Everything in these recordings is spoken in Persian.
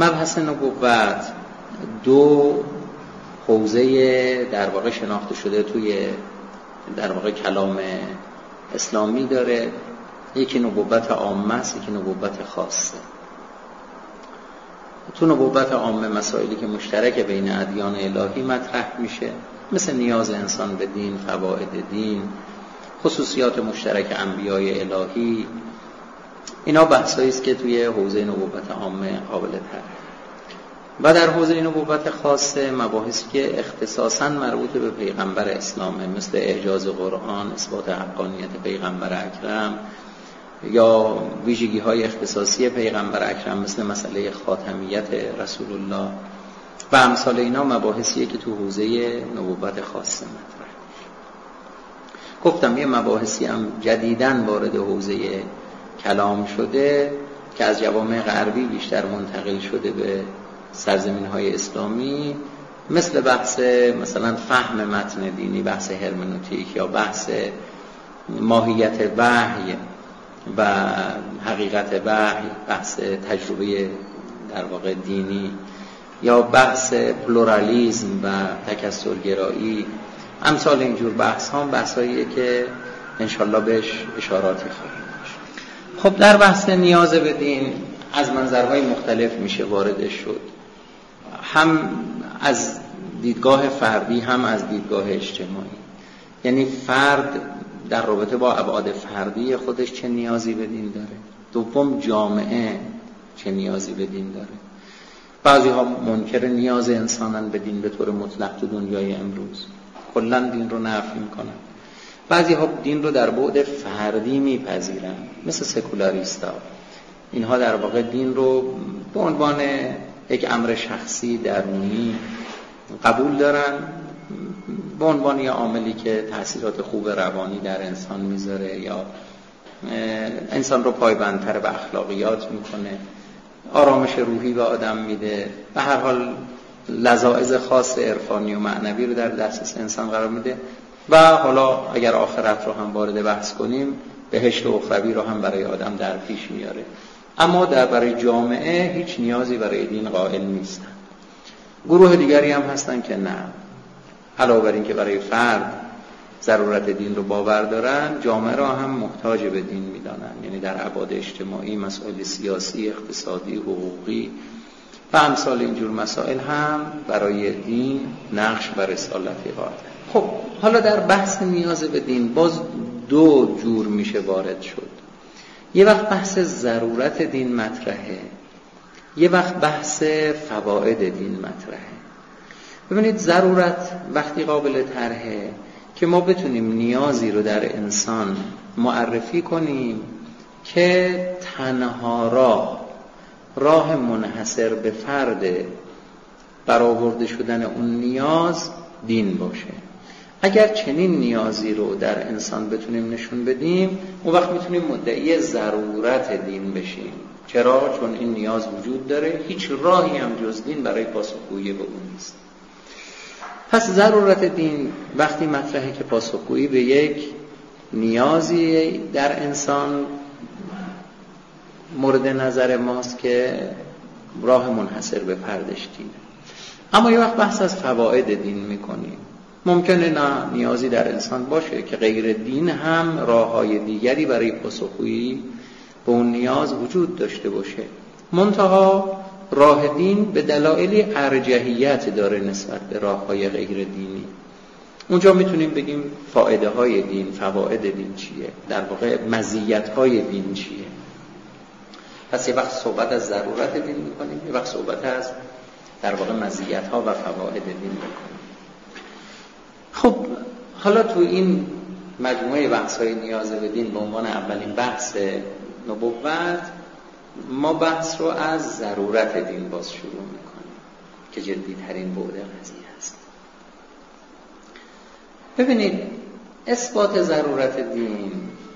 مبحث نبوت دو حوزه در واقع شناخته شده توی در واقع کلام اسلامی داره. یکی نبوت عامه است، یکی نبوت خاصه. تو نبوت عامه مسائلی که مشترک بین ادیان الهی مطرح میشه، مثل نیاز انسان به دین، فواید دین، خصوصیات مشترک انبیای الهی. اینا بحثایی است که توی حوزه نبوت عامه قابل طرح. و در حوزه نبوت خاصه مباحثی که اختصاصاً مربوط به پیغمبر اسلامه، مثل اعجاز قرآن، اثبات حقانیت پیغمبر اکرم، یا ویژگی‌های اختصاصی پیغمبر اکرم مثل مسئله خاتمیت رسول الله و امثال اینا، مباحثیه که تو حوزه نبوت خاصه مطرح. گفتم یه مباحثی هم جدیداً وارد حوزه کلام شده که از جوامع غربی بیشتر منتقل شده به سرزمین‌های اسلامی، مثل بحث مثلا فهم متن دینی، بحث هرمنوتیک، یا بحث ماهیت وحی و حقیقت وحی، بحث تجربه در واقع دینی، یا بحث پلورالیسم و تکثرگرایی. امثال اینجور بحث‌هاییه که انشالله بهش اشاراتی خواهیم داشت. خب در بحث نیاز به دین از منظرهای مختلف میشه واردش شد، هم از دیدگاه فردی هم از دیدگاه اجتماعی. یعنی فرد در رابطه با ابعاد فردی خودش چه نیازی به دین داره، دوم جامعه چه نیازی به دین داره. بعضی ها منکر نیاز انسانن به دین به طور مطلق تو دنیای امروز، کلا دین رو نفی میکنن. بعضی ها دین رو در بعد فردی میپذیرن، مثل سکولاریستا. اینها در واقع دین رو به عنوان یک امر شخصی درونی قبول دارن، به عنوان یه عاملی که تأثیرات خوب روانی در انسان میذاره یا انسان رو پایبندتر به اخلاقیات میکنه، آرامش روحی به آدم میده، به هر حال لذاذ خاص عرفانی و معنوی رو در دسترس انسان قرار میده. و حالا اگر آخرت رو هم وارد بحث کنیم، بهشت اخروی رو هم برای آدم در پیش میاره. اما برای جامعه هیچ نیازی برای دین قائل نیستن. گروه دیگری هم هستن که نه، علاوه بر این که برای فرد ضرورت دین رو باور دارن، جامعه را هم محتاج به دین میدانن. یعنی در ابعاد اجتماعی، مسائل سیاسی، اقتصادی، حقوقی و امثال اینجور مسائل هم برای دین نقش و رسالتی قائلن. خب حالا در بحث نیاز به دین باز دو جور میشه وارد شد. یه وقت بحث ضرورت دین مطرحه، یه وقت بحث فواید دین مطرحه. ببینید ضرورت وقتی قابل طرحه که ما بتونیم نیازی رو در انسان معرفی کنیم که تنها راه منحصر به فرد برآورده شدن اون نیاز دین باشه. اگر چنین نیازی رو در انسان بتونیم نشون بدیم، اون وقت میتونیم مدعی ضرورت دین بشیم. چرا؟ چون این نیاز وجود داره، هیچ راهی هم جز دین برای پاسخگویی به اون نیست. پس ضرورت دین وقتی مطرحه که پاسخگویی به یک نیازی در انسان مورد نظر ماست که راه منحصر به فردش دینه. اما یه وقت بحث از فواید دین میکنیم. ممکنه نه نیازی در انسان باشه که غیر دین هم راه‌های دیگری برای پاسخگویی به اون نیاز وجود داشته باشه. منتها راه دین به دلایلی ارجحیت داره نسبت به راه‌های غیر دینی. اونجا میتونیم بگیم فایده های دین، فواید دین چیه، در واقع مزیت های دین چیه. پس یه وقت صحبت از ضرورت دین میکنیم، یه وقت صحبت از در واقع مزیت ها و فواید دین میکنیم. خب حالا تو این مجموعه بحث های نیاز به دین به عنوان اولین بحث نبوت، ما بحث رو از ضرورت دین باز شروع میکنیم که جدی ترین بعد قضیه است. ببینید اثبات ضرورت دین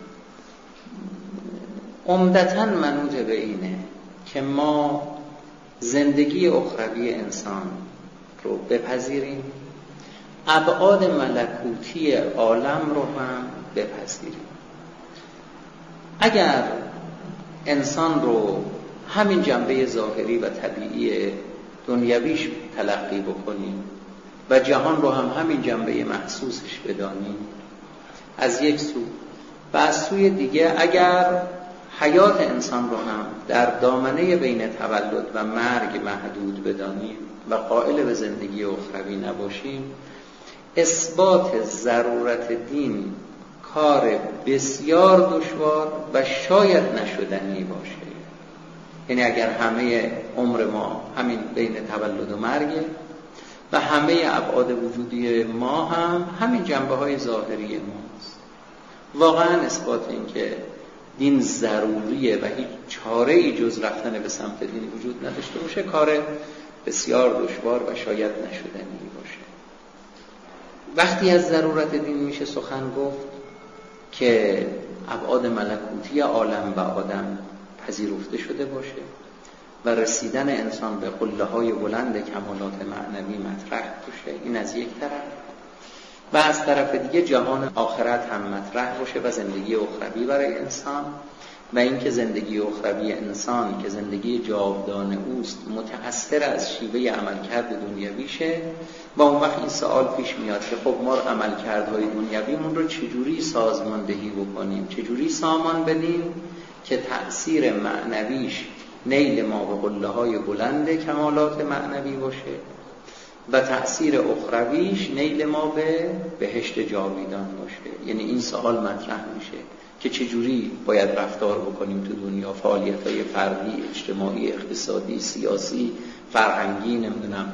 عمدتاً منوط به اینه که ما زندگی اخروی انسان رو بپذیریم، ابعاد ملکوتی عالم رو هم بپذیریم. اگر انسان رو همین جنبه ظاهری و طبیعی دنیویش تلقی بکنیم و جهان رو هم همین جنبه محسوسش بدانیم از یک سو، و از سوی دیگه اگر حیات انسان رو هم در دامنه بین تولد و مرگ محدود بدانیم و قائل به زندگی اخروی نباشیم، اثبات ضرورت دین کار بسیار دشوار و شاید نشدنی باشه. یعنی اگر همه عمر ما همین بین تولد و مرگه و همه ابعاد وجودی ما هم همین جنبه های ظاهری ماست، واقعا اثبات این که دین ضروریه و هیچ چاره‌ای جز رفتن به سمت دین وجود نداشته باشه کار بسیار دشوار و شاید نشدنی باشه. وقتی از ضرورت دین میشه سخن گفت که ابعاد ملکوتی عالم و آدم پذیرفته شده باشه و رسیدن انسان به قله‌های بلند کمالات معنوی مطرح باشه، این از یک طرف، و از طرف دیگه جهان آخرت هم مطرح باشه و زندگی اخروی برای انسان، و اینکه زندگی اخروی انسان که زندگی جاودانه اوست متأثر از شیوه عملکرد دنیویشه. و اون وقت این سوال پیش میاد که خب ما عملکردهای دنیویمون رو چجوری سازماندهی بکنیم، چجوری سامان بدیم که تأثیر معنویش نیل ما به قله‌های بلند کمالات معنوی باشه و تأثیر اخرویش نیل ما به بهشت جاویدان باشه. یعنی این سوال مطرح میشه که چجوری باید رفتار بکنیم تو دنیا، فعالیت‌های فردی، اجتماعی، اقتصادی، سیاسی، فرهنگی، نمیدونم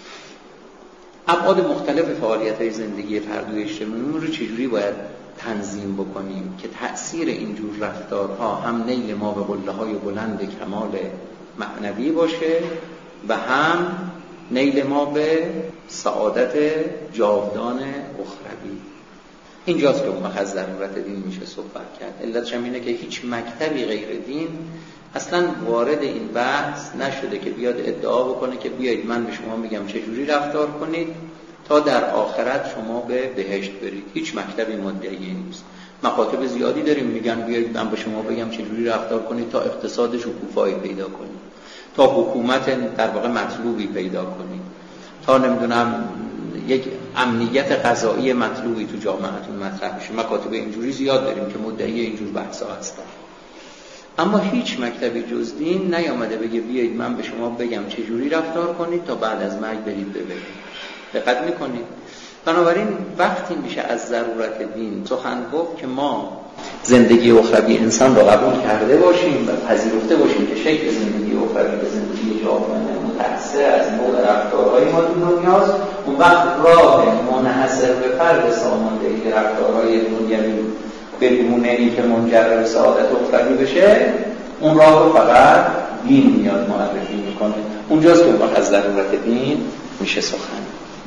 ابعاد مختلف فعالیت‌های زندگی فردی و اجتماعی رو چجوری باید تنظیم بکنیم که تأثیر اینجور رفتارها هم نیل ما به قله‌های بلند کمال معنوی باشه و هم نیل ما به سعادت جاودان اخروی. اینجاست که اون از ضرورت دین میشه صحبت کرد. علتش هم اینه که هیچ مکتبی غیر دین اصلا وارد این بحث نشده که بیاد ادعا بکنه که بیایید من به شما میگم چجوری رفتار کنید تا در آخرت شما به بهشت برید. هیچ مکتبی مدعی نیست. مکاتب زیادی داریم میگن بیایید من به شما بگم چجوری رفتار کنید تا اقتصاد شکوفایی پیدا کنید، تا حکومت در واقع مطلوبی پیدا کنید، تا نمیدونم یک امنیت غذایی مطلوبی تو جامعهتون مطرح بشه. مکاتب اینجوری زیاد داریم که مدعی اینجور بحثا هستن، اما هیچ مکتبی جز دین نیامده بگه بیایید من به شما بگم چجوری رفتار کنید تا بعد از مرگ برید ببرید. دقت میکنید؟ بنابراین وقتی میشه از ضرورت دین سخن گفت که ما زندگی اخروی انسان رو قبول کرده باشیم و پذیرفته باشیم که شکل زندگی اخروی به زندگی جاودانه متأثر از نوع رفتارهای ما تو دنیاست، اون وقت راه منحصر به فرد ساماندهی رفتارهای دنیوی بدون اینکه منجر به سعادت اخروی بشه، اون راه رو فقط دین میاد معرفی میکنه. اونجاست که اون وقت از ضرورت دین میشه سخن.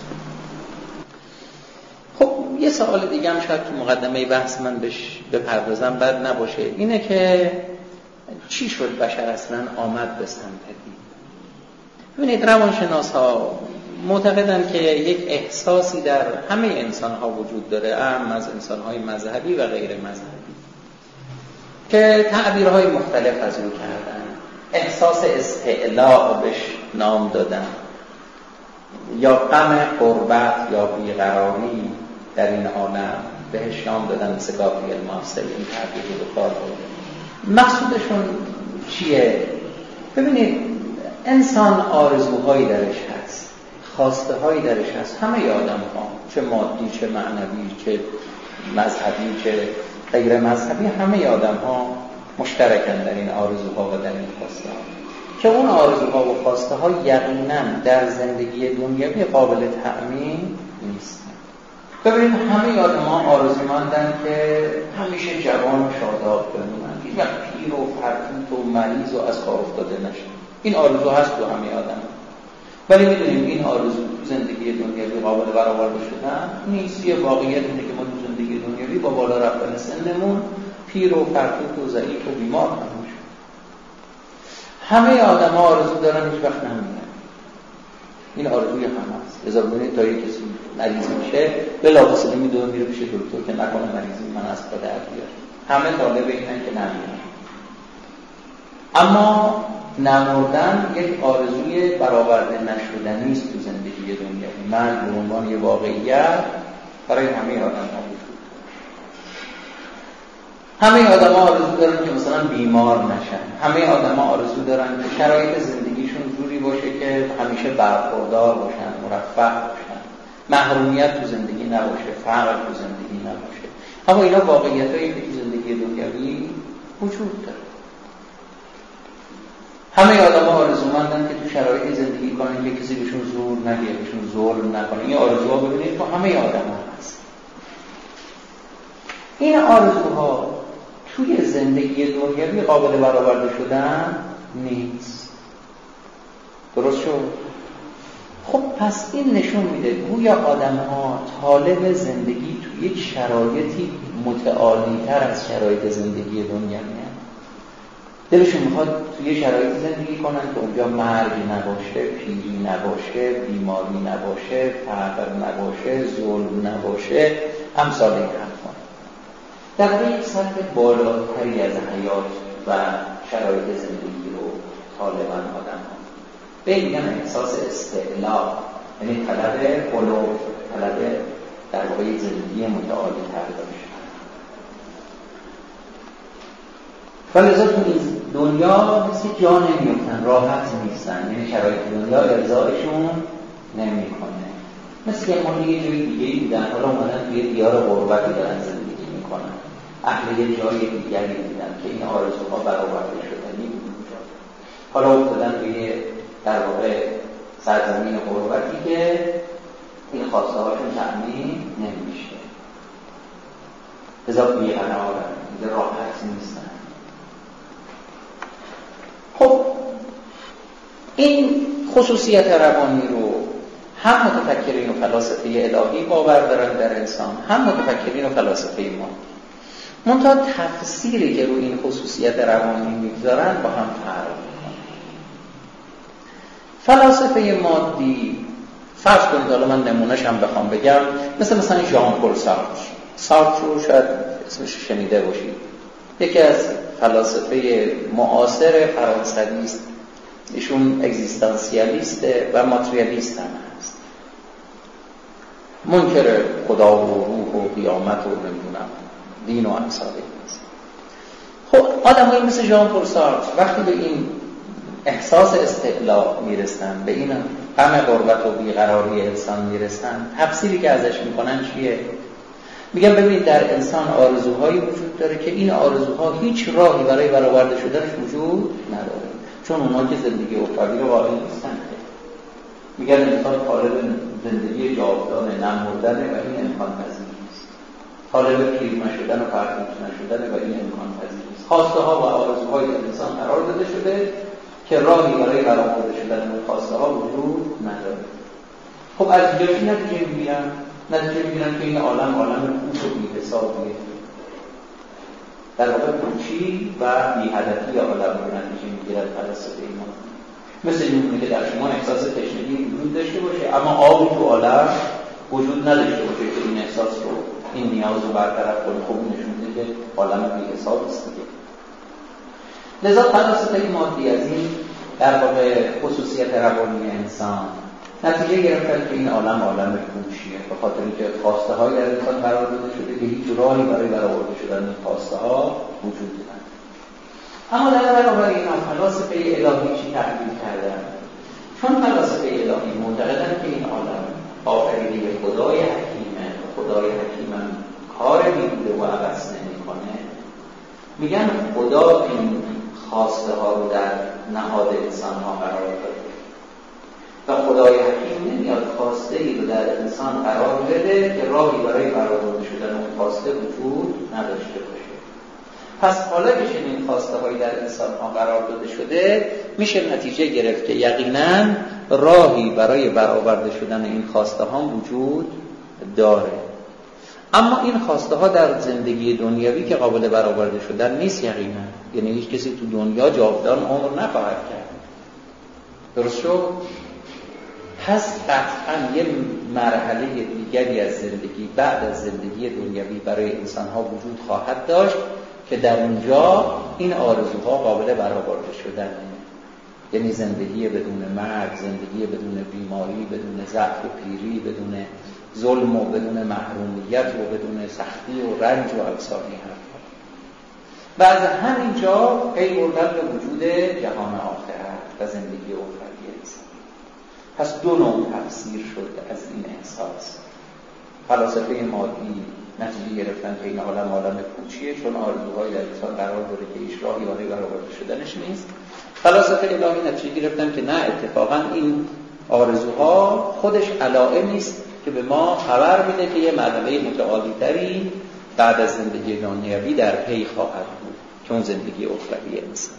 یه سوال دیگه هم شاید تو مقدمه بحث من بهش بپردازم بد نباشه، اینه که چی شد بشر اصلا آمد به سمت دین؟ ببینید روانشناس‌ها معتقدن که یک احساسی در همه انسان‌ها وجود داره، اهم از انسان‌های مذهبی و غیر مذهبی، که تعبیرهای مختلف از اون کردن. احساس استعلاء بهش نام دادن، یا غم غربت یا بیقراری در این عالم بهش نام دادن، مثل گابریل مارسل این تعبیر رو کار برده. مقصودشون چیه؟ ببینید انسان آرزوهایی درش هست، خواسته هایی درش هست، همه آدم ها، چه مادی چه معنوی چه مذهبی چه غیر مذهبی، همه آدم ها مشترکن در این آرزوها و در این خواسته ها، که اون آرزوها و خواسته ها یقینا در زندگی دنیوی قابل تأمین نیست. ببینید همه آدم ها آرزومندن که همیشه جوان و شاداب بمونن، هیچ وقت پیر و فرتوت و مریض و از کار افتاده نشن. این آرزو هست تو همه آدم ها. ولی میدونیم این آرزو زندگی دنیوی قابل برآورده شدن نیست. یه واقعیت اینه که ما تو زندگی دنیوی با بالا رفتن سنمون پیر و فرتوت و ضعیف و بیمار خواهیم شد. همه آدم ها آرزو دارن، هیچ وقت نمیدن. این آرزوی همه است. لذا ببینید تا یک کسی مریض میشه بلافاصله میدونه میره پیش دکتر که نکنه مریضی من از پا در بیاره. همه طالب اینن که نمیرن. اما نمردن یک آرزوی برآورده نشدنی است تو زندگی دنیوی. من به عنوان یه واقعیت برای همه آدم‌ها وجود داره. همه آدم‌ها آرزو دارن که مثلا بیمار نشن. همه آدم‌ها آرزو دارن که شرایط زندگیشون جوری باشه که همیشه برخوردار باشن، مرفه باشن، محرومیت تو زندگی نباشه، فقر تو زندگی نباشه. اما اینا واقعیتایی که تو زندگی دنیوی وجود داره. همه آدم‌ها آرزومندن که تو شرایطی زندگی کنن که کسی بهشون زور نگه، بهشون ظلم نکنه. این آرزوها ببینید تو همه آدم‌ها هست. این آرزوها توی زندگی دنیوی قابل برآورده شدن نیست. درست شد؟ خب پس این نشون میده گویا آدم‌ها طالب زندگی توی یک شرایطی متعالی‌تر از شرایط زندگی دنیوی. دلشون میخواد توی شرایطی زندگی کنن که اونجا مرگ نباشه، پیری نباشه، بیماری نباشه، فقر نباشه، ظلم نباشه، امثال این حرفا. در واقع یک سطح بالاتری از حیات و شرایط زندگی رو طالباً آدم‌ها. به این میگن احساس استعلا، یعنی طلب علو، طلب در واقع زندگی متعالی‌تر داشتن. ولذا تو این دنیا مثل جا نمیفتن، راحت نیستن، یعنی شرایط دنیا ارضایشون نمیکنه. مثل که ما یه جای دیگه بودن، حالا اومدن توی دیار غربتی دارن زندگی میکنن، اهل یه جای دیگری بودن که این آرزوها برآورده شدنی بود اونجا. حالا افتادن توی در واقع سرزمین غربتی که این خواسته هاشون تأمین نمیشه. لذا بی‌قرارن، راحت نیستن. خب این خصوصیت روانی رو هم متفکرین و فلاسفه الهی باور دارن در انسان، هم متفکرین و فلاسفه ما. منتها تفسیری که روی این خصوصیت روانی میگذارن با هم فرق میکنه. فلاسفه مادی فرض کنید، حالا من نمونه‌ش هم بخوام بگم، مثلا ژان پل سارتر رو شاید اسمش شنیده باشید. یکی از فلاسفه معاصر فرانسوی است. ایشون اگزیستانسیالیسته و ماتریالیست هم هست. منکر خدا و روح و قیامت و نمیدونم دین و امثال هست. خب آدمایی مثل ژان پل سارتر وقتی به این احساس استعلا میرسن، به این غم غربت و بیقراری انسان میرسن، تفسیری که ازش میکنن چیه؟ میگم ببینید در انسان آرزوهایی وجود داره که این آرزوها هیچ راهی برای برآورده شدنش وجود نداره، چون اونها که زندگی اخروی رو قائل نیستن. میگن انسان طالب زندگی جاودانه، نمردنه و این امکان پذیر نیست. طالب پیر نشدن و فراموش نشدن و این امکان پذیر نیست. خواسته ها و آرزوهای انسان قرار داده شده که راهی برای برآورده شدن اون خواسته ها وجود نداره. خب از اینجا چی نتیجه میگیرن که این عالم پوچ و بی‌حسابیه. در واقع پوچی و بی‌هدفی عالم رو نتیجه میگیرن فلسفه ما. مثل اینه که در شما احساس تشنگی وجود داشته باشه اما آبی تو عالم وجود نداشته باشه که این احساس رو، این نیاز رو برطرف کنه. خب نشون میده که عالم بی‌حساب است دیگه. لذا فلسفه مادی از این در واقع خصوصیت روانی انسان نتیجه گرفتن که این عالم پوچیه، به خاطر اینکه خواسته های در انسان قرار داده شده که هیچ راهی برای برآورده شدن این خواسته ها وجود نداره. اما در برابر این فلاسفه الهی چی تحلیل کردن؟ چون فلاسفه الهی معتقدن که این عالم آفریده خدای حکیمه، خدای حکیم کار بیهوده و عبث نمی‌کنه، میگن خدا این خواسته ها رو در نهاد انسان ها قرار داده و خدای حکیم نمیاد خواسته ای رو در انسان قرار بده که راهی برای برآورده شدن اون خواسته وجود نداشته باشه. پس حالا که چنین خواسته هایی در انسان ها قرار داده شده، میشه نتیجه گرفت که یقینا راهی برای برآورده شدن این خواسته ها وجود داره. اما این خواسته ها در زندگی دنیوی که قابل برآورده شدن نیست یقینا. یعنی هیچ کسی تو دنیا جاودان عمر نخواهد کرد. درست شد؟ پس قطعا یه مرحله دیگری از زندگی بعد از زندگی دنیوی برای انسان ها وجود خواهد داشت که در اونجا این آرزوها قابل برآورده شدنه. یعنی زندگی بدون مرگ، زندگی بدون بیماری، بدون ضعف و پیری، بدون ظلم و بدون محرومیت و بدون سختی و رنج و امثال این حرفا. و از همینجا پی بردن به وجود جهان آخرت و زندگی اخروی انسان. پس دو نوع تفسیر شد از این احساس. فلاسفه مادی نتیجه گرفتن که این عالم پوچیه، چون آرزوهای در انسان قرار داره که هیچ راهی برای برآورده شدنش نیست. فلاسفه الهی نتیجه گرفتن که نه، اتفاقا این آرزوها خودش علائمی است که به ما خبر میده که یه مرحله متعالی‌تری بعد از زندگی دنیوی در پی خواهد بود، چون زندگی اخروی انسان.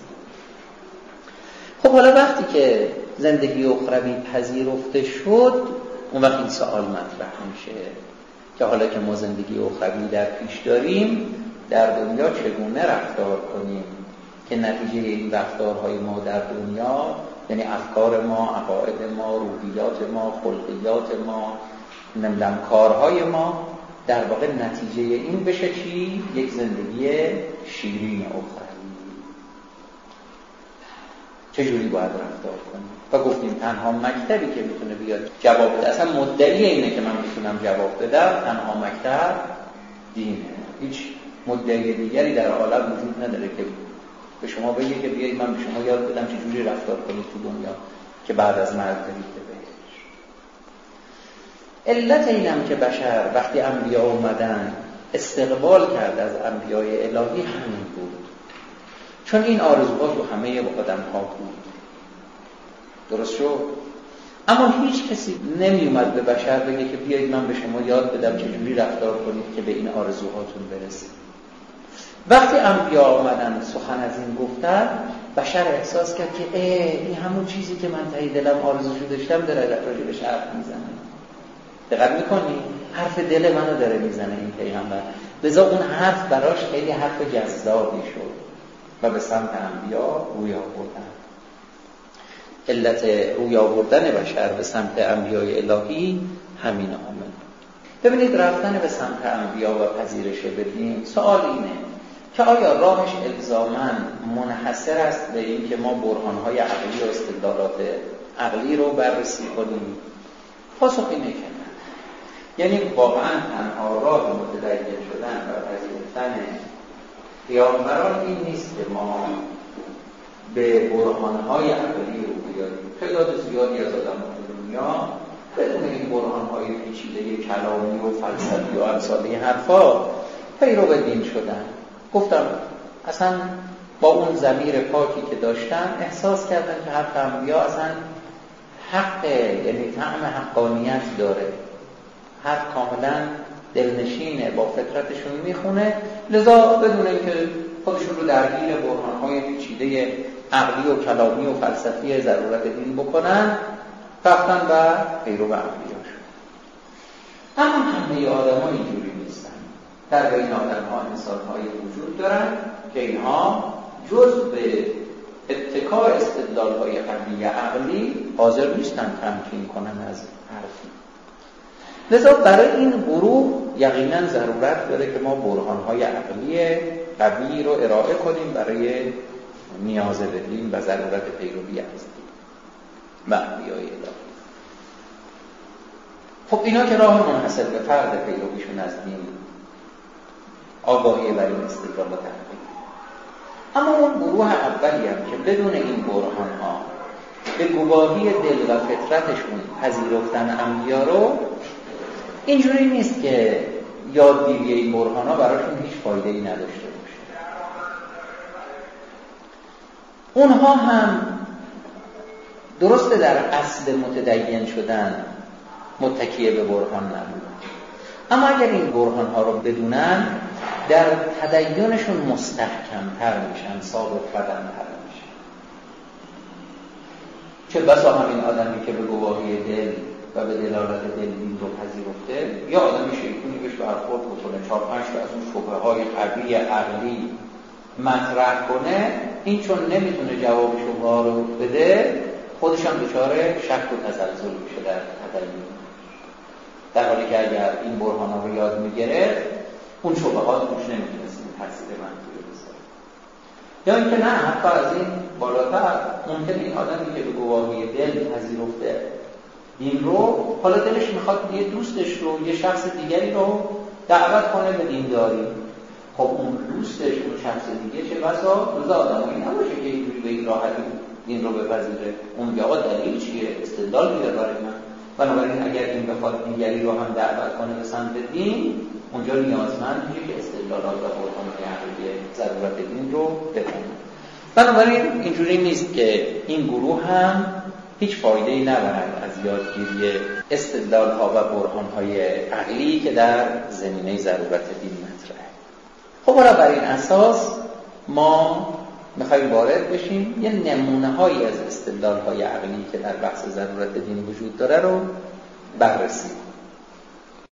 خب حالا وقتی که زندگی اخروی پذیرفته شد، اون وقت این سوال مطرح میشه که حالا که ما زندگی اخروی در پیش داریم، در دنیا چگونه رفتار کنیم که نتیجه این رفتارهای ما در دنیا، یعنی افکار ما، عقاید ما، روحیات ما، خلقیات ما، کارهای ما، در واقع نتیجه این بشه چی؟ یک زندگی شیرین اخروی. چجوری باید رفتار کنیم؟ و گفتیم تنها مکتبی که میتونه بیاد جواب بده، اصلا مدعی اینه که من میتونم جواب بدم، تنها مکتب دینه. هیچ مدعی دیگری در عالم وجود نداره که به شما بگه که بیایید من به شما یاد بدم چجوری رفتار کنید تو دنیا که بعد از مرگ برید بهش. علت اینم که بشر وقتی انبیا اومدن استقبال کرد از انبیای الهی همین بود، چون این آرزوها تو همه آدم‌ها بود. درست شد؟ اما هیچ کسی نمی اومد به بشر بگه که بیایید من به شما یاد بدم چجوری رفتار کنید که به این آرزوهاتون برسید. وقتی انبیا آمدن سخن از این گفتن، بشر احساس کرد که این همون چیزی که من ته دلم آرزوشو داشتم داره راجبش حرف میزنه. دقت میکنی؟ حرف دل منو داره میزنه این پیغمبر. لذا اون حرف براش خیلی حرف جذابی شد و به سمت انبیا روی آوردن. علت روی آوردن بشر به سمت انبیای الهی همین آمد. ببینید رفتن به سمت انبیا و پذیرش بدین، سوال اینه که آیا راهش الزاماً منحصر است به این که ما برهانهای عقلی و استدلالات عقلی رو بررسی کنیم؟ پاسخ اینه که نه. یعنی واقعاً تنها راه متدین شدن و پذیرفتن پیامبران این نیست که ما به برهانهای عقلی رو بیاریم. تعداد زیادی از آدم‌های دنیا بدون این برهانهای پیچیده کلامی و فلسفی و امثال این حرفا پیرو دین شدن. گفتم اصلا با اون ضمیر پاکی که داشتن احساس کردن که حرف انبیا اصلا حقه، یعنی طعم حقانیت داره، حرف کاملا دلنشینه، با فطرتشون میخونه. لذا بدون اینکه خودشون رو درگیر برهانهای پیچیده عقلی و کلامی و فلسفی ضرورت دین بکنن، رفتن و پیرو انبیا شد. اما همه آدم ها اینجوری نیستن. در بین آدم ها انسان هایی وجود دارن که اینها جز به اتکا استدلال های قوی عقلی حاضر نیستن تمکین کنن از حرفی. لذا برای این گروه یقینا ضرورت داره که ما برهانهای عقلی قوی رو ارائه کنیم برای نیاز به دین و ضرورت پیروی از دین و انبیای الهی. خب اینا که راه منحصر به فرد پیرویشون از دین آگاهی برای استدلالات عقلی. اما اون گروه اولی هم که بدون این برهان‌ها به گواهی دل و فطرتشون پذیرفتن انبیا رو، اینجوری نیست که یادگیری این برهان‌ها براشون هیچ فایده‌ای نداشته باشه. اونها هم درسته در اصل متدین شدن متکیه به برهان نبودن، اما اگر این برهان‌ها رو بدونن در تدینشون مستحکم‌تر میشن، ثابت قدم‌تر میشن. چه بسا همین آدمی که به گواهی دل و به دلالت دل دین رو پذیرفته، یا آدمی شیطونی بهش برخورد بکنه 4-5 تا از اون شبهه‌های قوی عقلی مطرح کنه، این چون نمیتونه جواب شبهه‌ها رو بده، خودش هم دچار شک و تزلزل میشه در تدین. در حالی که اگر این برهان‌ها رو یاد میگرفت، اون شبهات روش نمیتونست تاثیر منفی بزنه. یا اینکه نه حتی از این بالاتر ممکنه این آدمی که به گواهی دل پذیرفته دین رو، حالا دلش میخواد یه دوستش رو، یه شخص دیگری رو دعوت کنه به دینداری. خب اون دوستش، اون شخص دیگه چه بسا روز آدمایی نباشه که اینجوری به این راحتی دین رو بپذیره. اون میگه آقا دلیل چیه؟ استدلال بیار برای من. بنابراین اگر این بخواد دیگری رو هم دعوت کنه به سمت دین، اونجا نیازمند میشه که استدلالات و برهان‌های عقلی ضرورت دین رو بکنه. بنابراین اینجوری نیست که این گروه هم هیچ فایده‌ای نبرند از یادگیری استدلال‌ها و برهان‌های عقلی که در زمینه ضرورت دین مطرحه. خب حالا بر این اساس ما میخوایم وارد بشیم یه نمونه‌هایی از استدلال‌های عقلی که در بحث ضرورت دین وجود داره رو بررسی کنیم.